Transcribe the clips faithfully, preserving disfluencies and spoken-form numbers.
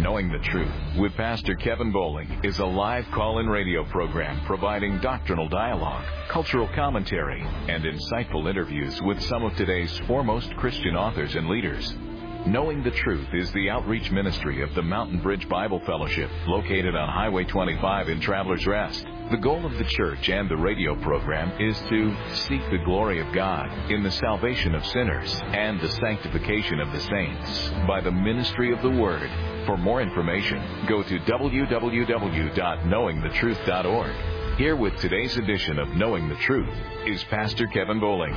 Knowing the Truth with Pastor Kevin Bowling is a live call-in radio program providing doctrinal dialogue, cultural commentary, and insightful interviews with some of today's foremost Christian authors and leaders. Knowing the Truth is the outreach ministry of the Mountain Bridge Bible Fellowship, located on Highway twenty-five in Travelers Rest. The goal of the church and the radio program is to seek the glory of God in the salvation of sinners and the sanctification of the saints by the ministry of the Word. For more information, go to w w w dot knowing the truth dot org. Here with today's edition of Knowing the Truth is Pastor Kevin Bowling.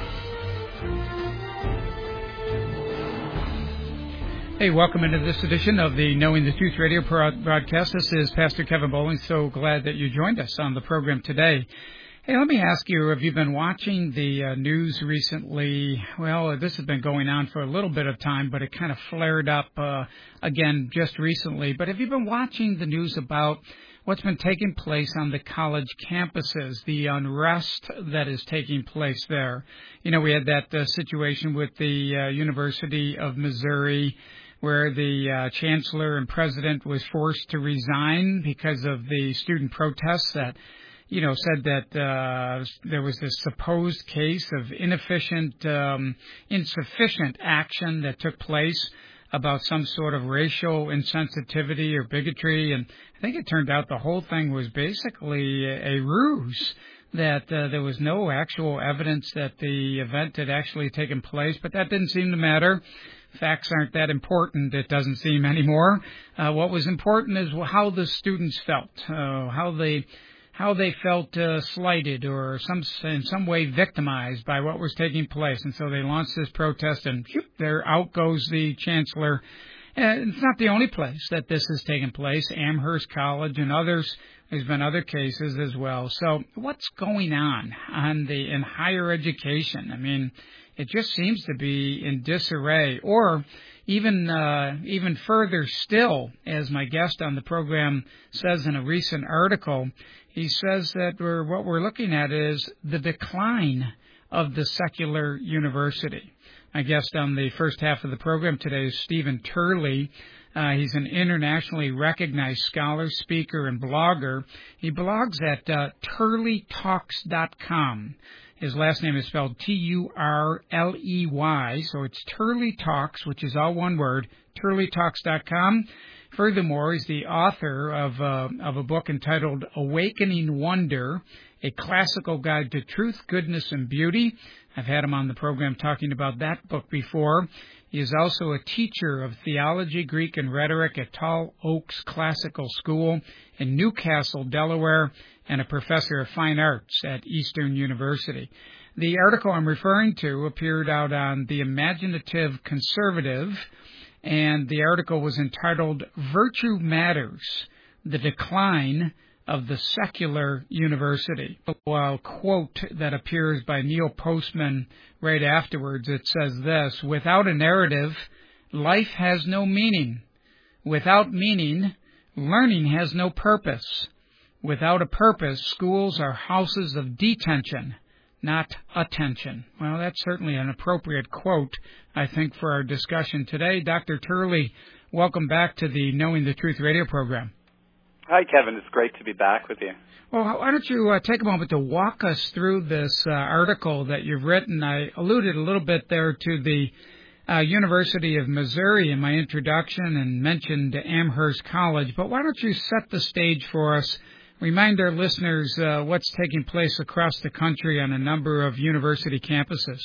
Hey, welcome into this edition of the Knowing the Truth radio broadcast. This is Pastor Kevin Bowling. So glad that you joined us on the program today. Hey, let me ask you, have you been watching the uh, news recently? Well, this has been going on for a little bit of time, but it kind of flared up uh, again just recently. But have you been watching the news about what's been taking place on the college campuses, the unrest that is taking place there? You know, we had that uh, situation with the uh, University of Missouri, where the uh, chancellor and president was forced to resign because of the student protests that, you know, said that uh, there was this supposed case of inefficient, um, insufficient action that took place about some sort of racial insensitivity or bigotry. And I think it turned out the whole thing was basically a, a ruse, that uh, there was no actual evidence that the event had actually taken place. But that didn't seem to matter. Facts aren't that important, it doesn't seem anymore. Uh, what was important is how the students felt, uh, how they how they felt uh, slighted or some in some way victimized by what was taking place. And so they launched this protest, and whoop, there out goes the chancellor. And it's not the only place that this has taken place. Amherst College and others, there's been other cases as well. So what's going on on the in higher education? I mean, it just seems to be in disarray. Or even uh, even further still, as my guest on the program says in a recent article, he says that we're, what we're looking at is the decline of the secular university. My guest on the first half of the program today is Stephen Turley. Uh, he's an internationally recognized scholar, speaker, and blogger. He blogs at uh, turley talks dot com. His last name is spelled T U R L E Y, so it's Turley Talks, which is all one word, turley talks dot com. Furthermore, he's the author of, uh, of a book entitled Awakening Wonder, A Classical Guide to Truth, Goodness, and Beauty. I've had him on the program talking about that book before. He is also a teacher of theology, Greek, and rhetoric at Tall Oaks Classical School in Newcastle, Delaware, and a professor of fine arts at Eastern University. The article I'm referring to appeared out on The Imaginative Conservative, and the article was entitled Virtue Matters, The Decline of the Secular University. A quote that appears by Neil Postman right afterwards, it says this: without a narrative, life has no meaning. Without meaning, learning has no purpose. Without a purpose, schools are houses of detention, not attention. Well, that's certainly an appropriate quote, I think, for our discussion today. Doctor Turley, welcome back to the Knowing the Truth radio program. Hi, Kevin. It's great to be back with you. Well, why don't you uh, take a moment to walk us through this uh, article that you've written. I alluded a little bit there to the uh, University of Missouri in my introduction and mentioned Amherst College, but why don't you set the stage for us, remind our listeners uh, what's taking place across the country on a number of university campuses.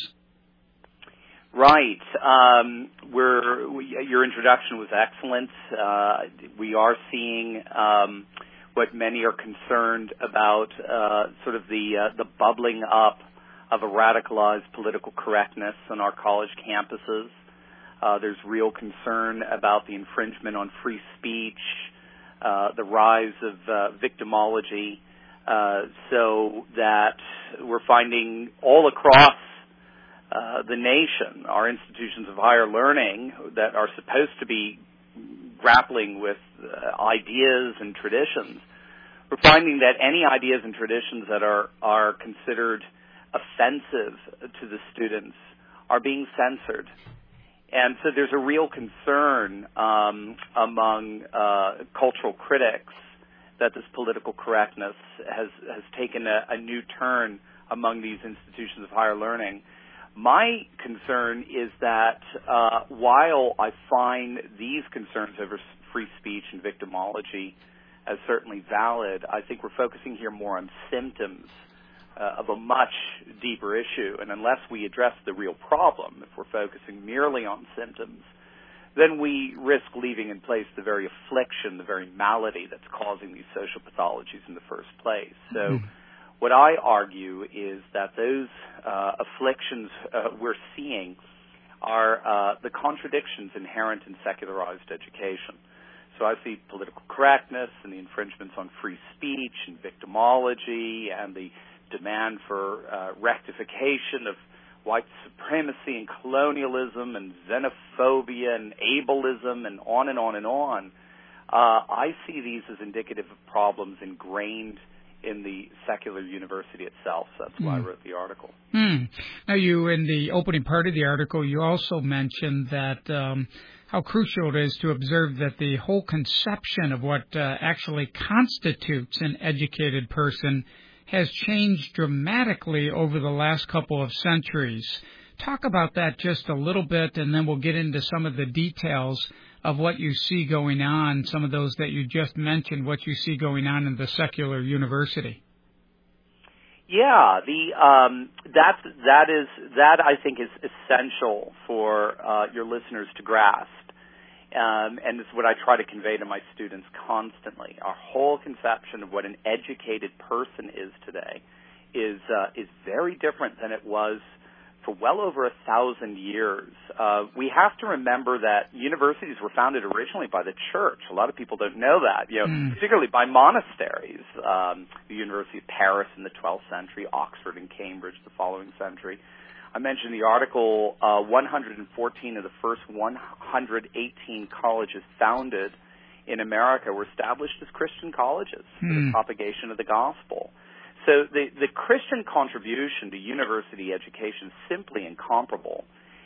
Right. Um, we're, we, your introduction was excellent. Uh, we are seeing um, what many are concerned about, uh, sort of the uh, the bubbling up of a radicalized political correctness on our college campuses. Uh, there's real concern about the infringement on free speech, uh, the rise of uh, victimology, uh, so that we're finding all across Uh, the nation, our institutions of higher learning that are supposed to be grappling with uh, ideas and traditions, we're finding that any ideas and traditions that are, are considered offensive to the students are being censored. And so there's a real concern um, among uh, cultural critics that this political correctness has, has taken a, a new turn among these institutions of higher learning. My concern is that uh, while I find these concerns over free speech and victimology as certainly valid, I think we're focusing here more on symptoms uh, of a much deeper issue. And unless we address the real problem, if we're focusing merely on symptoms, then we risk leaving in place the very affliction, the very malady that's causing these social pathologies in the first place. So mm-hmm. what I argue is that those uh, afflictions uh, we're seeing are uh, the contradictions inherent in secularized education. So I see political correctness and the infringements on free speech and victimology and the demand for uh, rectification of white supremacy and colonialism and xenophobia and ableism and on and on and on. Uh, I see these as indicative of problems ingrained in the secular university itself. So that's why mm. I wrote the article. Mm. Now, you, in the opening part of the article, you also mentioned that um, how crucial it is to observe that the whole conception of what uh, actually constitutes an educated person has changed dramatically over the last couple of centuries. Talk about that just a little bit, and then we'll get into some of the details of what you see going on, some of those that you just mentioned, what you see going on in the secular university. Yeah, the um, that that is that I think is essential for uh, your listeners to grasp. Um, and it's what I try to convey to my students constantly. Our whole conception of what an educated person is today is uh, is very different than it was for well over a thousand years. Uh, we have to remember that universities were founded originally by the church. A lot of people don't know that, you know, mm. particularly by monasteries. Um, the University of Paris in the twelfth century, Oxford and Cambridge the following century. I mentioned in the article uh, one hundred fourteen of the first one hundred eighteen colleges founded in America were established as Christian colleges for mm. the propagation of the gospel. So the, the Christian contribution to university education is simply incomparable.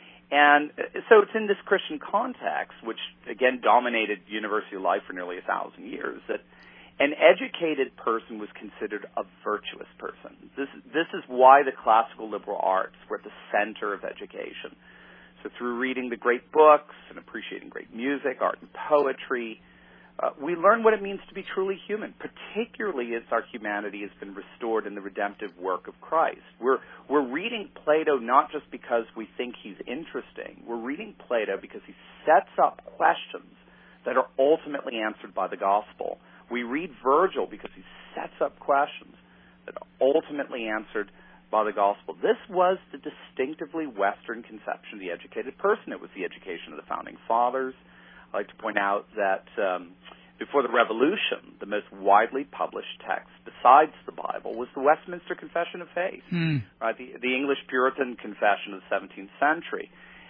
And so it's in this Christian context, which again dominated university life for nearly a thousand years, that an educated person was considered a virtuous person. This, this is why the classical liberal arts were at the center of education. So through reading the great books and appreciating great music, art and poetry, uh, we learn what it means to be truly human, particularly as our humanity has been restored in the redemptive work of Christ. We're, we're reading Plato not just because we think he's interesting. We're reading Plato because he sets up questions that are ultimately answered by the gospel. We read Virgil because he sets up questions that are ultimately answered by the gospel. This was the distinctively Western conception of the educated person. It was the education of the founding fathers. I like to point out that um, before the Revolution, the most widely published text besides the Bible was the Westminster Confession of Faith, mm. right? The, the English Puritan Confession of the seventeenth century.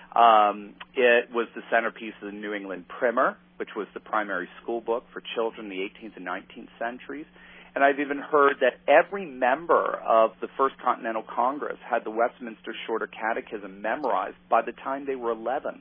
Um, it was the centerpiece of the New England Primer, which was the primary school book for children in the eighteenth and nineteenth centuries. And I've even heard that every member of the First Continental Congress had the Westminster Shorter Catechism memorized by the time they were eleven.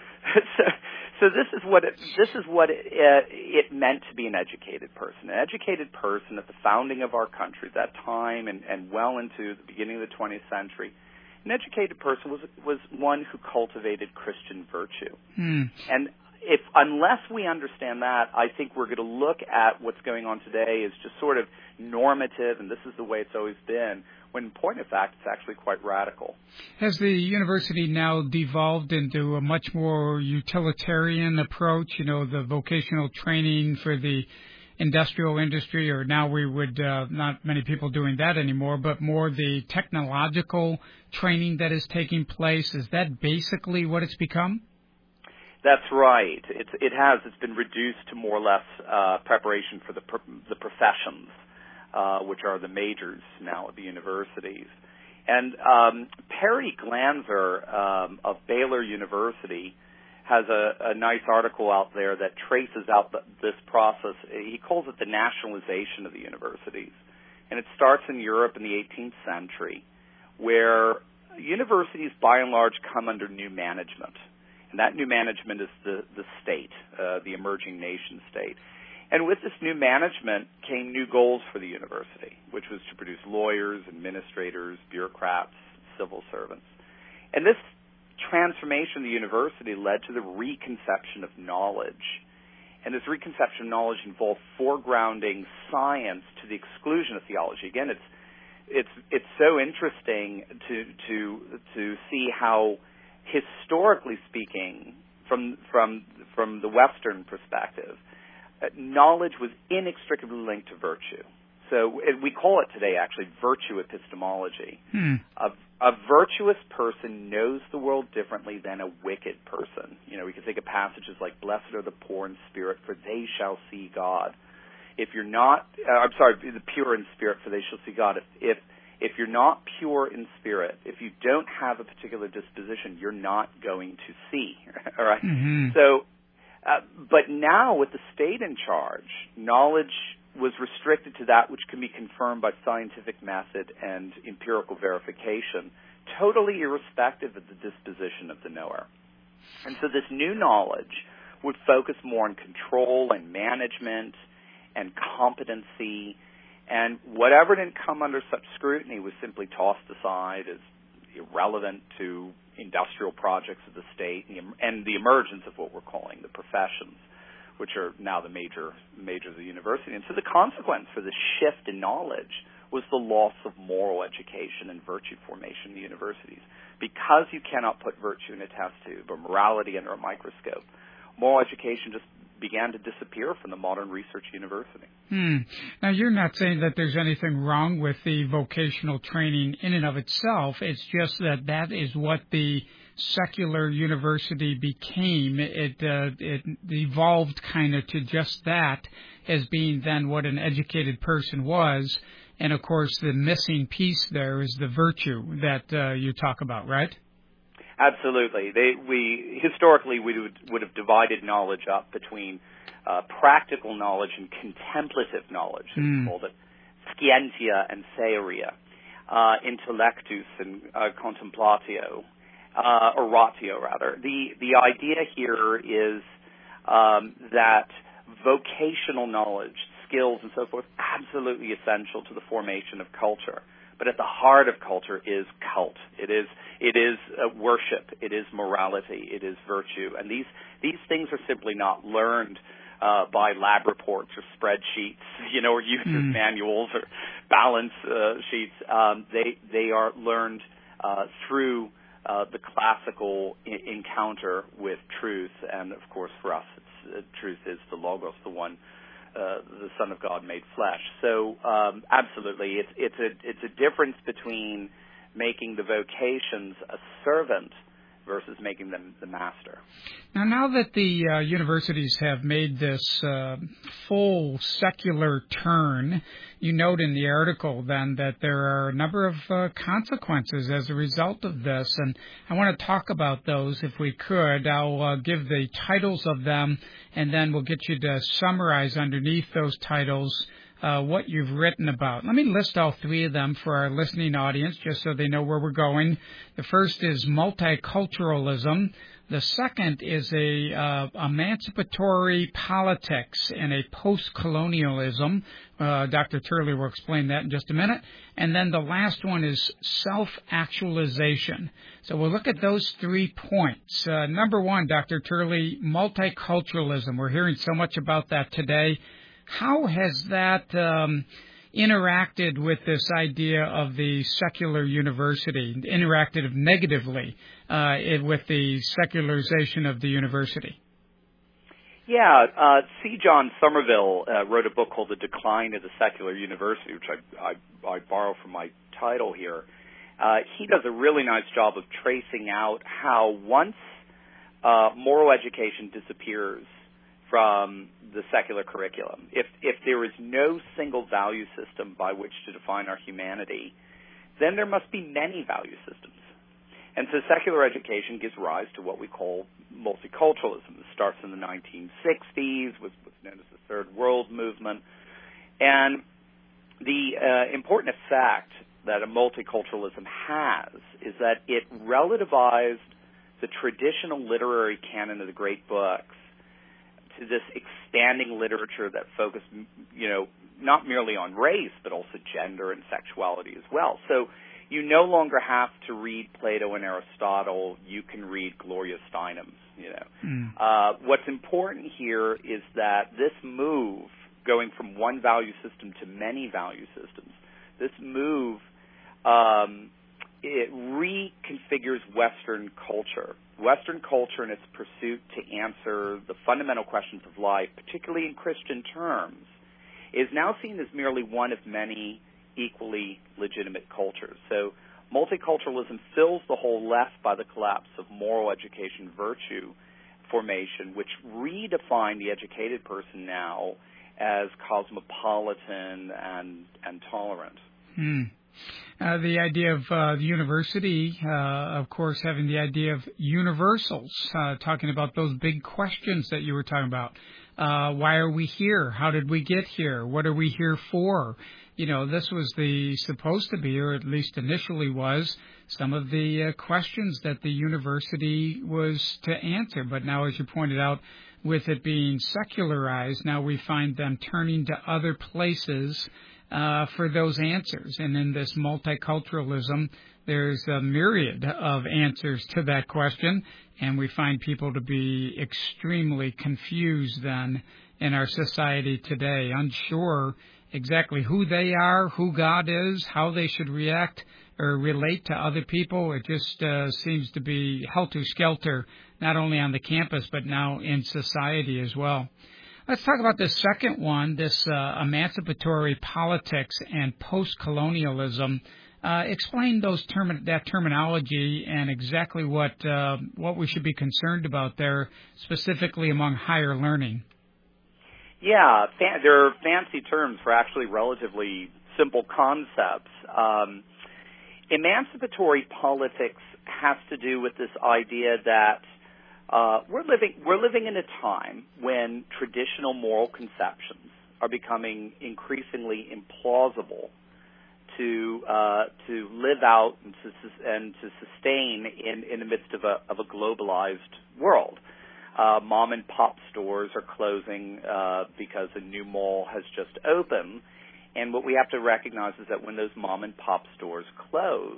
so, so this is what it, this is what it, uh, it meant to be an educated person. An educated person at the founding of our country, that time, and, and well into the beginning of the twentieth century. An educated person was was one who cultivated Christian virtue. Hmm. And if unless we understand that, I think we're going to look at what's going on today as just sort of normative, and this is the way it's always been, when in point of fact, it's actually quite radical. Has the university now devolved into a much more utilitarian approach, you know, the vocational training for the industrial industry, or now we would, uh, not many people doing that anymore, but more the technological training that is taking place? Is that basically what it's become? That's right. It's, it has. It's been reduced to more or less uh, preparation for the pro- the professions, uh, which are the majors now at the universities. And um, Perry Glanzer um, of Baylor University has a, a nice article out there that traces out the, this process. He calls it the nationalization of the universities. And it starts in Europe in the eighteenth century, where universities, by and large, come under new management. And that new management is the, the state, uh, the emerging nation state. And with this new management came new goals for the university, which was to produce lawyers, administrators, bureaucrats, civil servants. And this transformation of the university led to the reconception of knowledge. And this reconception of knowledge involved foregrounding science to the exclusion of theology. Again, it's it's it's so interesting to to to see how, historically speaking, from from from the Western perspective, uh, knowledge was inextricably linked to virtue. So it, we call it today actually virtue epistemology. Hmm. A, a virtuous person knows the world differently than a wicked person. You know, we can think of passages like, "Blessed are the poor in spirit, for they shall see God." If you're not, uh, I'm sorry, the pure in spirit, for they shall see God. If, if if you're not pure in spirit, if you don't have a particular disposition, you're not going to see. All right. Mm-hmm. So, uh, but now with the state in charge, knowledge was restricted to that which can be confirmed by scientific method and empirical verification, totally irrespective of the disposition of the knower. And so this new knowledge would focus more on control and management and competency, and whatever didn't come under such scrutiny was simply tossed aside as irrelevant to industrial projects of the state and the emergence of what we're calling the professions, which are now the major majors of the university. And so the consequence for this shift in knowledge was the loss of moral education and virtue formation in the universities. Because you cannot put virtue in a test tube or morality under a microscope, moral education just began to disappear from the modern research university. Hmm. Now, you're not saying that there's anything wrong with the vocational training in and of itself. It's just that that is what the secular university became. It uh, it evolved kind of to just that as being then what an educated person was. And, of course, the missing piece there is the virtue that uh, you talk about, right? Absolutely. They, we historically we would, would have divided knowledge up between uh, practical knowledge and contemplative knowledge. Mm. We called it scientia and theoria, uh, intellectus and uh, contemplatio, uh, or ratio rather. The the idea here is um, that vocational knowledge, skills, and so forth, absolutely essential to the formation of culture. But at the heart of culture is cult. It is it is uh, worship. It is morality. It is virtue. And these these things are simply not learned uh, by lab reports or spreadsheets, you know, or user mm. manuals or balance uh, sheets. Um, they they are learned uh, through uh, the classical I- encounter with truth. And of course, for us, it's, uh, truth is the logos, the one. Uh, the Son of God made flesh. So um, absolutely, it's it's a it's a difference between making the vocations a servant versus making them the master. Now, now that the uh, universities have made this uh, full secular turn, you note in the article then that there are a number of uh, consequences as a result of this, and I want to talk about those if we could. I'll uh, give the titles of them, and then we'll get you to summarize underneath those titles Uh, what you've written about. Let me list all three of them for our listening audience, just so they know where we're going. The first is multiculturalism. The second is a uh, emancipatory politics and a post-colonialism. Uh, Doctor Turley will explain that in just a minute. And then the last one is self-actualization. So we'll look at those three points. Uh, number one, Doctor Turley, multiculturalism. We're hearing so much about that today. How has that um, interacted with this idea of the secular university, interacted negatively uh, with the secularization of the university? Yeah, uh, C. John Somerville uh, wrote a book called The Decline of the Secular University, which I, I, I borrow from my title here. Uh, he does a really nice job of tracing out how once uh, moral education disappears from the secular curriculum, if if there is no single value system by which to define our humanity, then there must be many value systems. And so secular education gives rise to what we call multiculturalism. It starts in the nineteen sixties with what's known as the Third World Movement. And the uh, important effect that a multiculturalism has is that it relativized the traditional literary canon of the great books to this expanding literature that focused, you know, not merely on race, but also gender and sexuality as well. So you no longer have to read Plato and Aristotle. You can read Gloria Steinem's, you know. Mm. Uh, what's important here is that this move, going from one value system to many value systems, this move, um, it reconfigures Western culture. Western culture in its pursuit to answer the fundamental questions of life, particularly in Christian terms, is now seen as merely one of many equally legitimate cultures. So multiculturalism fills the hole left by the collapse of moral education virtue formation, which redefine the educated person now as cosmopolitan and, and tolerant. Hmm. Uh, the idea of uh, the university, uh, of course, having the idea of universals, uh, talking about those big questions that you were talking about. Uh, why are we here? How did we get here? What are we here for? You know, this was the supposed to be, or at least initially was, some of the uh, questions that the university was to answer. But now, as you pointed out, with it being secularized, now we find them turning to other places uh, for those answers. And in this multiculturalism, there's a myriad of answers to that question, and we find people to be extremely confused then in our society today, unsure exactly who they are, who God is, how they should react or relate to other people. It just uh, seems to be helter-skelter, not only on the campus, but now in society as well. Let's talk about the second one, this uh, emancipatory politics and post-colonialism. Uh, explain those term- that terminology and exactly what uh, what we should be concerned about there, specifically among higher learning. Yeah, fa- they're fancy terms for actually relatively simple concepts. Um, emancipatory politics has to do with this idea that uh, we're living we're living in a time when traditional moral conceptions are becoming increasingly implausible to uh, to live out and to, and to sustain in, in the midst of a of a globalized world. Uh, mom and pop stores are closing uh, because a new mall has just opened, and what we have to recognize is that when those mom and pop stores close,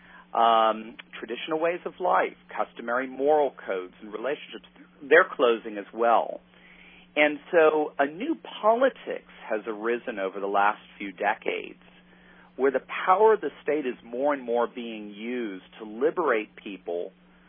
um, traditional ways of life, customary moral codes and relationships, they're closing as well. And so a new politics has arisen over the last few decades, where the power of the state is more and more being used to liberate people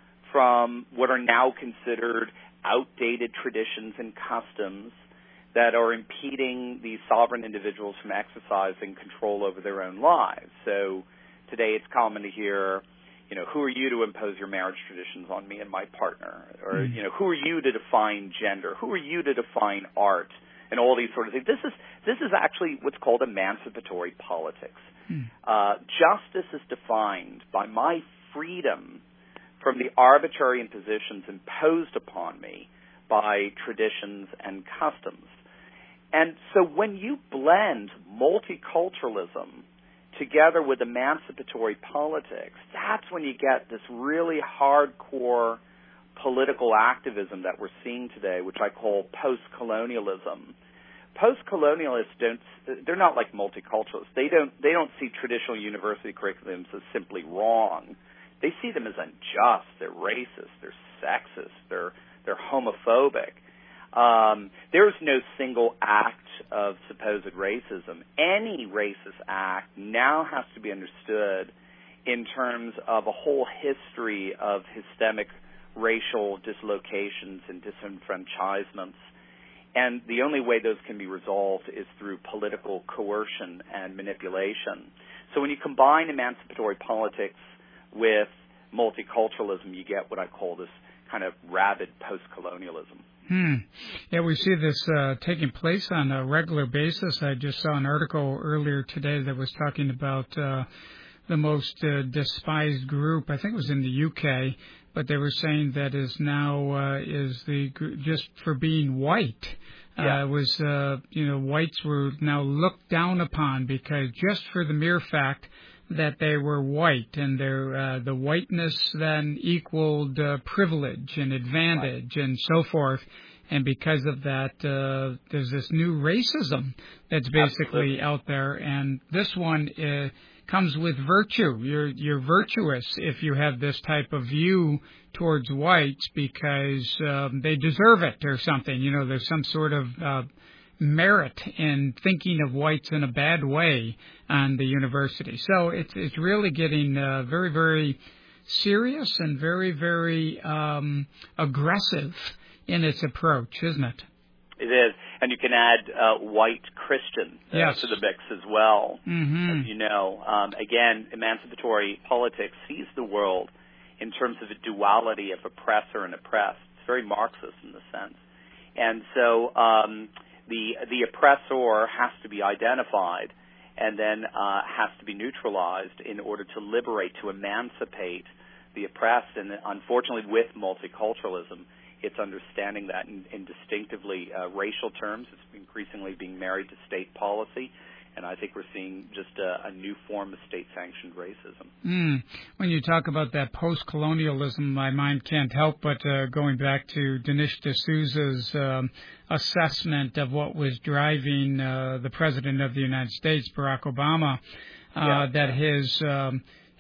from what are now considered outdated traditions and customs that are impeding these sovereign individuals from exercising control over their own lives. So today it's common to hear, you know, who are you to impose your marriage traditions on me and my partner? Or, mm. you know, who are you to define gender? Who are you to define art? And all these sort of things. This is this is actually what's called emancipatory politics. Mm. Uh, justice is defined by my freedom from the arbitrary impositions imposed upon me by traditions and customs. And so when you blend multiculturalism together with emancipatory politics, that's when you get this really hardcore political activism that we're seeing today, which I call post-colonialism. Post-colonialists don't, they're not like multiculturalists. They don't, they don't see traditional university curriculums as simply wrong. They see them as unjust. They're racist. They're sexist. They're, they're homophobic. Um, there's no single act of supposed racism. Any racist act now has to be understood in terms of a whole history of systemic racial dislocations and disenfranchisements. And the only way those can be resolved is through political coercion and manipulation. So when you combine emancipatory politics with multiculturalism, you get what I call this kind of rabid post-colonialism. Hmm. Yeah, we see this uh, taking place on a regular basis. I just saw an article earlier today that was talking about uh, the most uh, despised group. I think it was in the U K, but they were saying that is now uh, is the just for being white. Yeah. Uh, was uh, you know whites were now looked down upon because just for the mere fact that they were white, and their uh, the whiteness then equaled uh, privilege and advantage right. and so forth. And because of that, uh, there's this new racism that's basically Absolutely. out there. And this one uh, comes with virtue. You're you're virtuous if you have this type of view towards whites because um, they deserve it or something. You know, there's some sort of uh, merit in thinking of whites in a bad way on the university. So it's it's really getting uh, very, very serious and very, very um, aggressive in its approach, isn't it? It is. And you can add uh, white Christian uh, yes. to the mix as well. Mm-hmm. As you know, um, again, emancipatory politics sees the world in terms of a duality of oppressor and oppressed. It's very Marxist in the sense. And so um, the the oppressor has to be identified and then uh, has to be neutralized in order to liberate, to emancipate the oppressed. And unfortunately, with multiculturalism, it's understanding that in, in distinctively uh, racial terms. It's increasingly being married to state policy. And I think we're seeing just a, a new form of state-sanctioned racism. Mm. When you talk about that post-colonialism, my mind can't help but uh, going back to Dinesh D'Souza's um, assessment of what was driving uh, the President of the United States, Barack Obama, uh, yeah. that his um,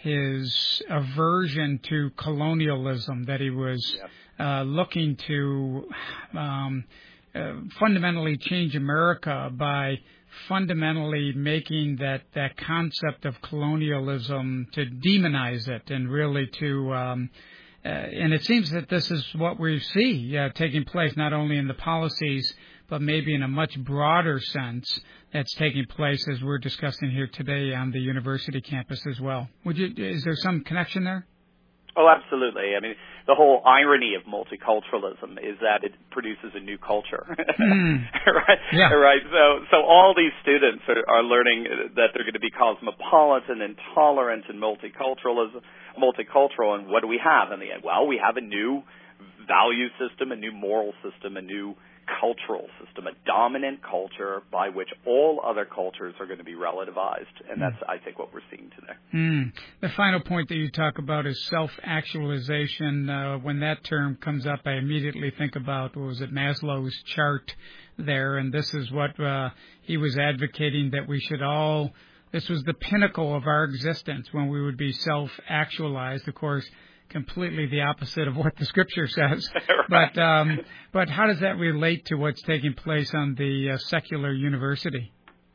his aversion to colonialism, that he was yeah. uh, looking to um, uh, fundamentally change America by fundamentally making that, that concept of colonialism, to demonize it and really to, um, uh, and it seems that this is what we see uh, taking place not only in the policies, but maybe in a much broader sense that's taking place as we're discussing here today on the university campus as well. Would you, is there some connection there? Oh, absolutely. I mean, the whole irony of multiculturalism is that it produces a new culture, mm. right? Yeah. Right. So, so all these students are, are learning that they're going to be cosmopolitan and tolerant and multiculturalism, multicultural. And what do we have in the end? Well, we have a new value system, a new moral system, a new cultural system, a dominant culture by which all other cultures are going to be relativized. And that's, I think, what we're seeing today. Mm. The final point that you talk about is self-actualization. Uh, when that term comes up, I immediately think about, what was it, Maslow's chart there. And this is what uh, he was advocating, that we should all, this was the pinnacle of our existence when we would be self-actualized. Of course, completely the opposite of what the Scripture says. Right. But um, but how does that relate to what's taking place on the uh, secular university?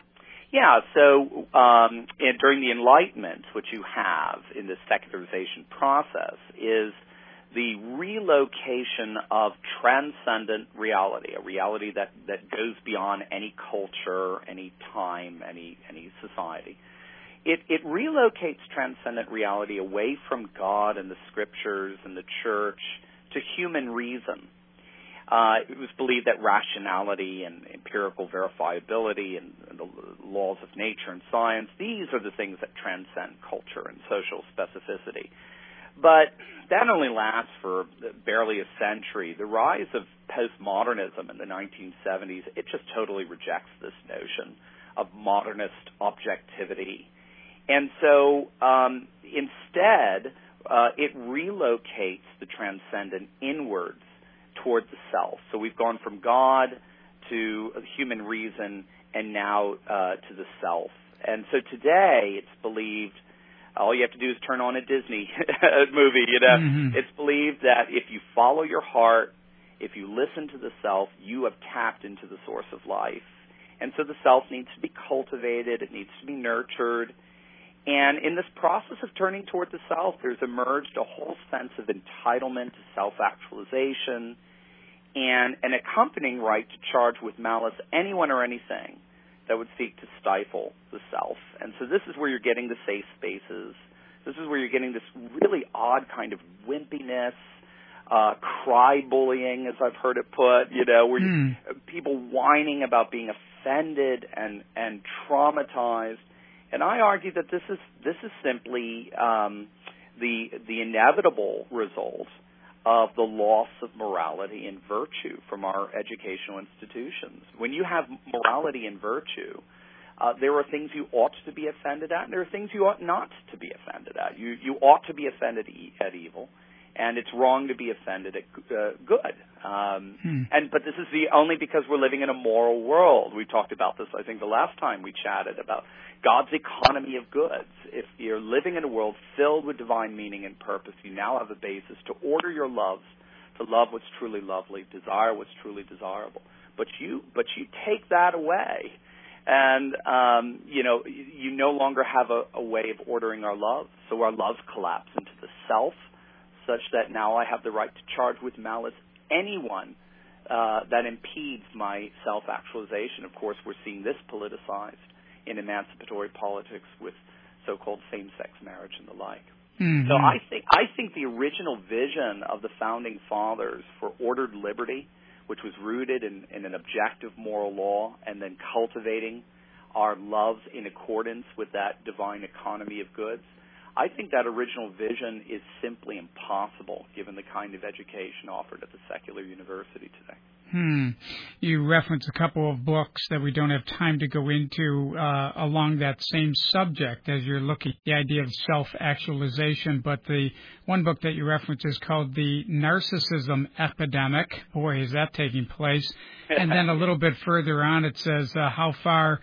Yeah, so um, and during the Enlightenment, what you have in the secularization process is the relocation of transcendent reality, a reality that, that goes beyond any culture, any time, any any society. It, it relocates transcendent reality away from God and the Scriptures and the Church to human reason. Uh, it was believed that rationality and empirical verifiability and, and the laws of nature and science, these are the things that transcend culture and social specificity. But that only lasts for barely a century. The rise of postmodernism in the nineteen seventies, it just totally rejects this notion of modernist objectivity. And so um, instead, uh, it relocates the transcendent inwards toward the self. So we've gone from God to human reason and now uh, to the self. And so today it's believed, all you have to do is turn on a Disney movie, you know. Mm-hmm. It's believed that if you follow your heart, if you listen to the self, you have tapped into the source of life. And so the self needs to be cultivated, it needs to be nurtured. And in this process of turning toward the self, there's emerged a whole sense of entitlement to self-actualization and an accompanying right to charge with malice anyone or anything that would seek to stifle the self. And so this is where you're getting the safe spaces. This is where you're getting this really odd kind of wimpiness, uh, cry bullying, as I've heard it put, you know, where mm. you, people whining about being offended and, and traumatized. And I argue that this is this is simply um, the the inevitable result of the loss of morality and virtue from our educational institutions. When you have morality and virtue, Uh, there are things you ought to be offended at, and there are things you ought not to be offended at. You you ought to be offended at evil, and it's wrong to be offended at uh, good. Um, hmm. And but this is the only because we're living in a moral world. We talked about this, I think, the last time we chatted about God's economy of goods. If you're living in a world filled with divine meaning and purpose, you now have a basis to order your loves, to love what's truly lovely, desire what's truly desirable. But you but you take that away. And, um, you know, you no longer have a, a way of ordering our love. So our loves collapse into the self, such that now I have the right to charge with malice anyone uh, that impedes my self-actualization. Of course, we're seeing this politicized in emancipatory politics with so-called same-sex marriage and the like. Mm-hmm. So I think I think the original vision of the Founding Fathers for ordered liberty, which was rooted in, in an objective moral law, and then cultivating our loves in accordance with that divine economy of goods, I think that original vision is simply impossible given the kind of education offered at the secular university today. Hmm. You reference a couple of books that we don't have time to go into uh, along that same subject as you're looking at the idea of self-actualization, but the one book that you reference is called The Narcissism Epidemic. Boy, is that taking place. And then a little bit further on it says uh, how far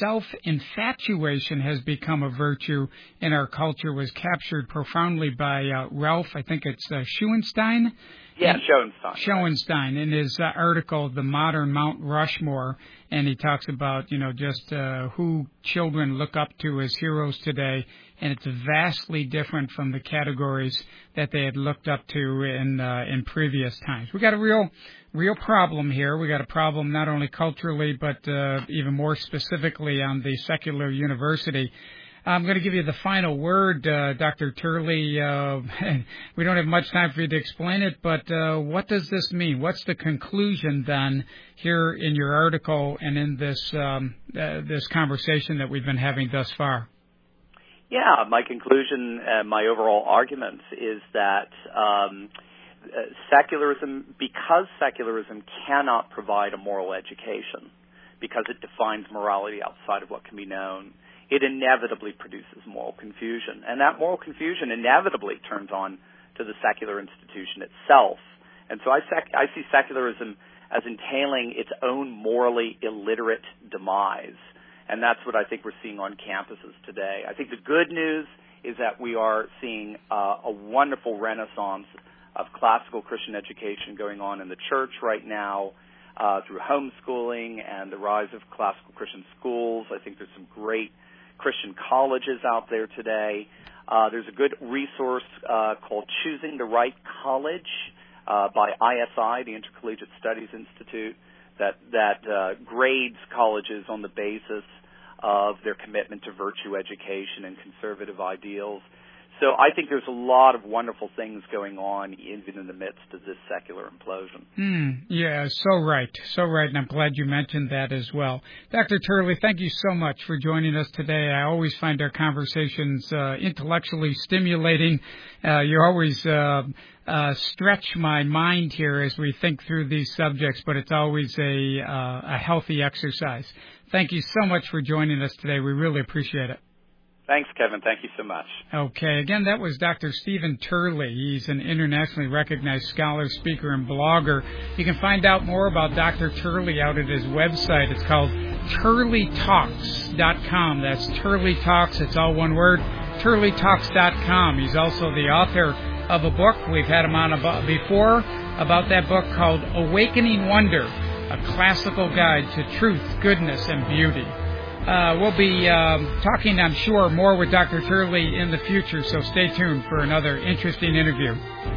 self-infatuation has become a virtue in our culture was captured profoundly by uh, Ralph, I think it's uh, Schoenstein. Yeah, Schoenstein. Schoenstein in his uh, article, The Modern Mount Rushmore, and he talks about, you know, just uh, who children look up to as heroes today, and it's vastly different from the categories that they had looked up to in uh, in previous times. We got a real, real problem here. We got a problem not only culturally, but uh, even more specifically on the secular university. I'm going to give you the final word, uh, Doctor Turley. Uh, we don't have much time for you to explain it, but uh, what does this mean? What's the conclusion then here in your article and in this um, uh, this conversation that we've been having thus far? Yeah, my conclusion, uh, my overall argument is that um, uh, secularism, because secularism cannot provide a moral education, because it defines morality outside of what can be known, it inevitably produces moral confusion. And that moral confusion inevitably turns on to the secular institution itself. And so I, sec- I see secularism as entailing its own morally illiterate demise. And that's what I think we're seeing on campuses today. I think the good news is that we are seeing uh, a wonderful renaissance of classical Christian education going on in the church right now uh, through homeschooling and the rise of classical Christian schools. I think there's some great Christian colleges out there today. Uh, there's a good resource uh, called Choosing the Right College uh, by I S I, the Intercollegiate Studies Institute, that that uh, grades colleges on the basis of their commitment to virtue education and conservative ideals. So I think there's a lot of wonderful things going on even in the midst of this secular implosion. Mm, yeah, so right, so right, and I'm glad you mentioned that as well. Doctor Turley, thank you so much for joining us today. I always find our conversations uh, intellectually stimulating. Uh, you always uh, uh, stretch my mind here as we think through these subjects, but it's always a, uh, a healthy exercise. Thank you so much for joining us today. We really appreciate it. Thanks, Kevin. Thank you so much. Okay. Again, that was Doctor Stephen Turley. He's an internationally recognized scholar, speaker, and blogger. You can find out more about Doctor Turley out at his website. It's called Turley Talks dot com. That's Turley Talks. It's all one word, Turley Talks dot com. He's also the author of a book. We've had him on about before about that book called Awakening Wonder, a classical guide to truth, goodness, and beauty. Uh, we'll be um, talking, I'm sure, more with Doctor Turley in the future, so stay tuned for another interesting interview.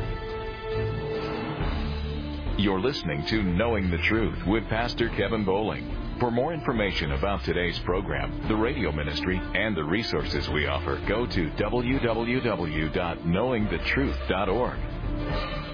You're listening to Knowing the Truth with Pastor Kevin Bowling. For more information about today's program, the radio ministry, and the resources we offer, go to w w w dot knowing the truth dot org.